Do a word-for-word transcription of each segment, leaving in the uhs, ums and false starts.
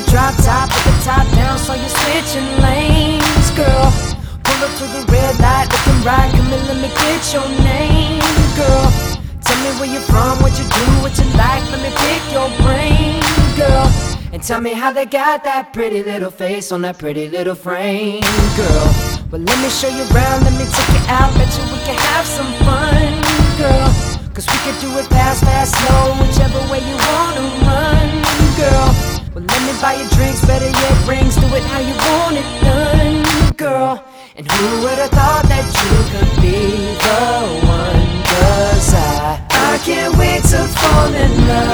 drop top with the top down, so you're switching lanes, girl. Pull up to the red light, looking right, come and let me get your name, girl. Tell me where you're from, what you do, what you like, let me pick your brain, girl. And tell me how they got that pretty little face on that pretty little frame, girl. Well, let me show you around, let me take you out, bet you we can have some fun, girl. Cause we can do it fast, fast, slow, whichever way you wanna run, girl. Well, let me buy you drinks, better yet rings, do it how you want it done, girl. And who would've thought that you could be the one? Cause I, I can't wait to fall in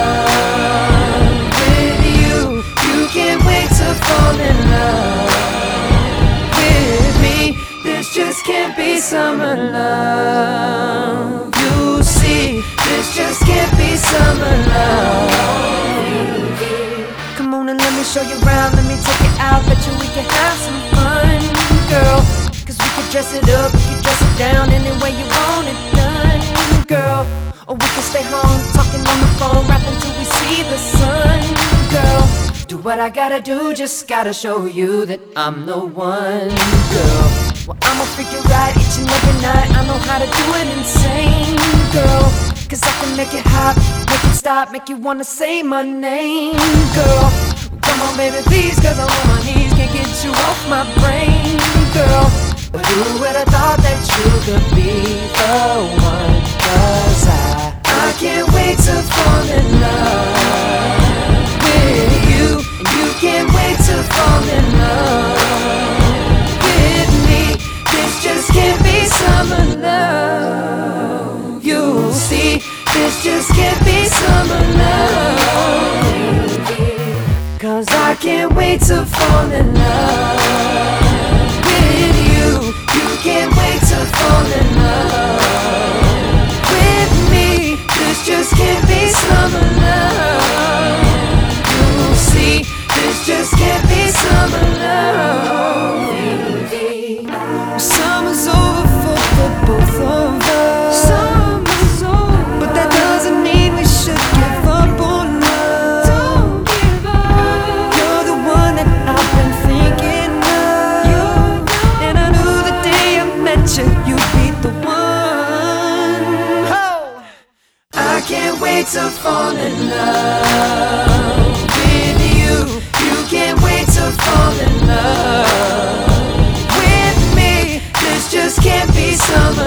love with you. You can't wait to fall in love with me. This just can't be summer love. You see, this just can't be summer love. Come on and let me show you around, let me take it out, bet you we can have some fun, girl. Cause we can dress it up, we can dress it down, any way you want it done, girl. Or we can stay home, talking on the phone, rapping till we see the sun, girl. Do what I gotta do, just gotta show you that I'm the one, girl. Well, I'ma freak you right each and every night, I know how to do it insane, girl. Cause I can make it hot, make it stop, make you wanna say my name, girl. Come on baby please, cause I'm on my knees, can't get you off my brain, girl. But who would've thought that you could be the one? Cause I, I can't wait to fall in love with you. And you can't wait to fall in love with me. This just can't be summer love. You'll see, this just can't be summer love. Cause I can't wait to fall in love with you. You can't wait to fall in love with me. This just can't be summer love. You'll see, this just can't be summer love. Summer's over for the both of us. Summer's over, but that doesn't mean we should give up on love. Don't give up. You're the one that I've been thinking of, and I knew the day I met you, you'd be the one. Oh. I can't wait to fall in love with you. You can't wait to fall in love with me. This just can't be summer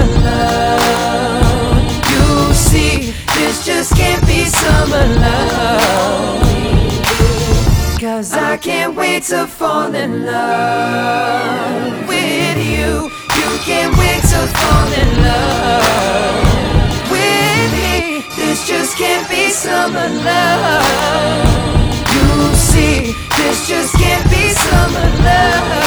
love. You see, this just can't be summer love. Cause I can't wait to fall in love with you. You can't wait to fall in love with me. This just can't be summer love. You see, this just can't be summer love.